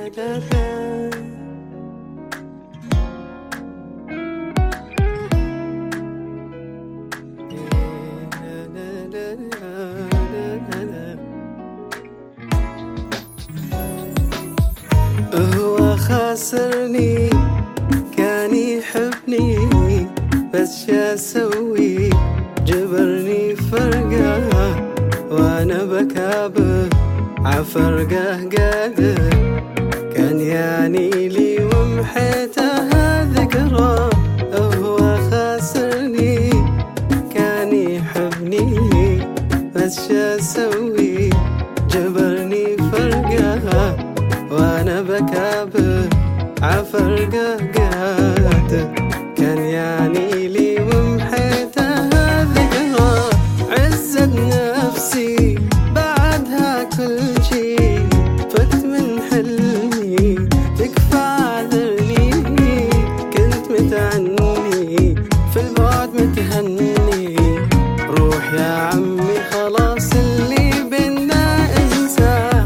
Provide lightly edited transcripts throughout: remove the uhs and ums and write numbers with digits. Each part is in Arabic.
هو خاسرني كان يحبني بس شا اسوي جبرني فرقه وانا بكابه عفرقه قادر كان يعني لي ومحيتها ذكرى. هو خاسرني كان يحبني بس شا اسوي جبرني فرقه وانا بكابه عفرقه قادر كان يعني لي ومحيتها ذكرى. عزت نفسي بعدها كل شي فت من حلمي تكفى عذرني كنت متعني في البعد متهني روح يا عمي خلاص اللي بينا انساه.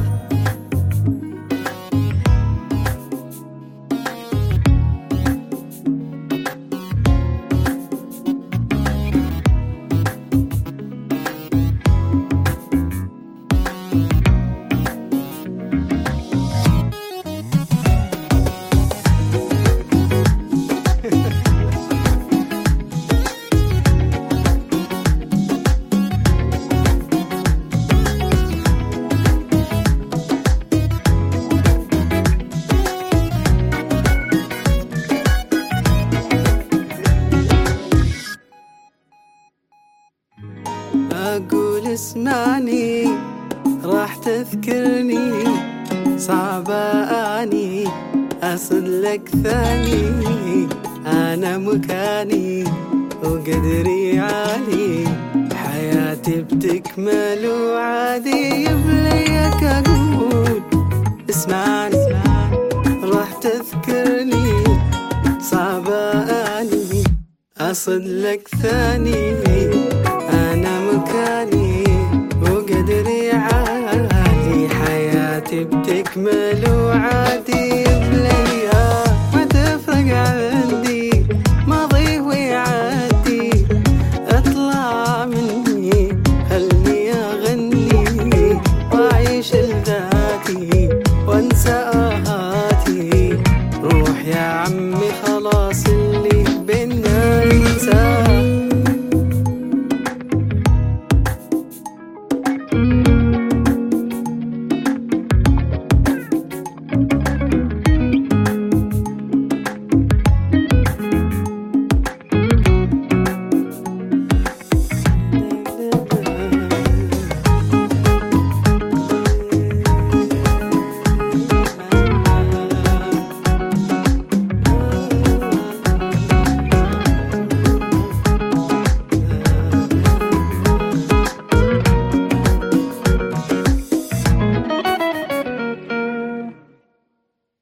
أقول اسمعني راح تذكرني صعبة أني أصل لك ثاني أنا مكاني وقدري عالي حياتي بتكمل وعادي بليك أقول اسمعني راح تذكرني صعبة أني أصل لك ثاني